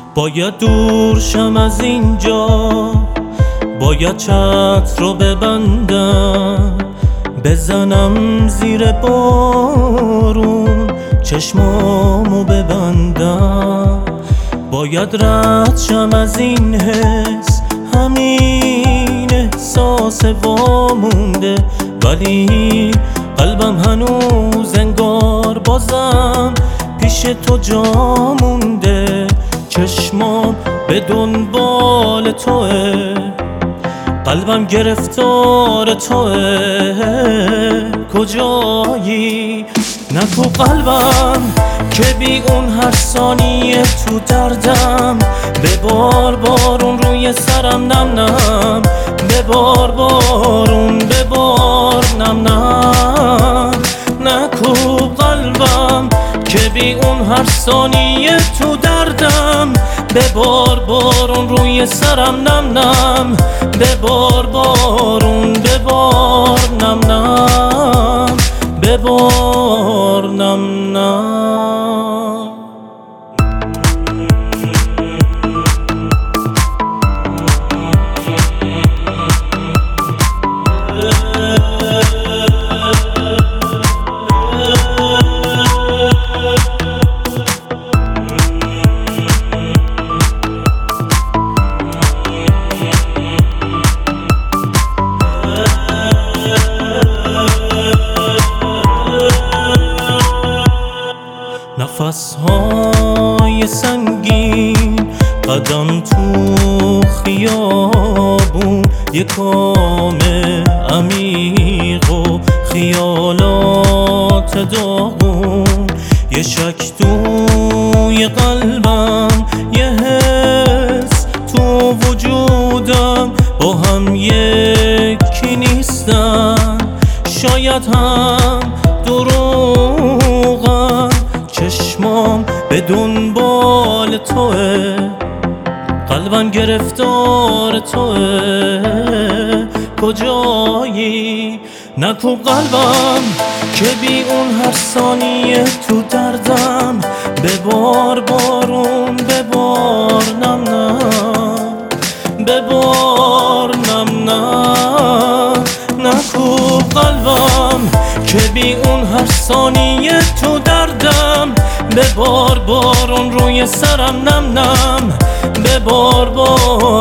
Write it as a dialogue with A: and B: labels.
A: باید دور شم از اینجا، باید چتر رو ببندم، بزنم زیر بارون چشمامو ببندم. باید رد شم از این حس، همین احساس وامونده، ولی قلبم هنوز انگار بازم پیش تو جا مونده. چشمام به دنبال توه، قلبم گرفتار توه. کجایی؟ نگو قلبم که بی اون هر ثانیه تو دردم. ببار بارون روی سرم نم نم، ببار بارون ببار نم نم. نگو قلبم که بی اون هر ثانیه تو دردم. ببار بارون روی سرم نم نم، ببار بارون ببار نم نم، ببار نم نم. نفس‌های سنگین، قدم تو خیابون، یه کام عمیق و خیالات داغون. یه شک توی قلبم، یه حس تو وجودم، با هم یکی نیستن. شاید هم دروغم، چشمام به دنبال توه، قلبم گرفتار توه. کجایی؟ نگو قلبم که بی اون هر ثانیه تو دردم. ببار بارون ببار نم نم، ببار نم نم. نگو قلبم که بی اون هر ثانیه تو دردم. ببار بارون روی سرم نم نم، ببار بارون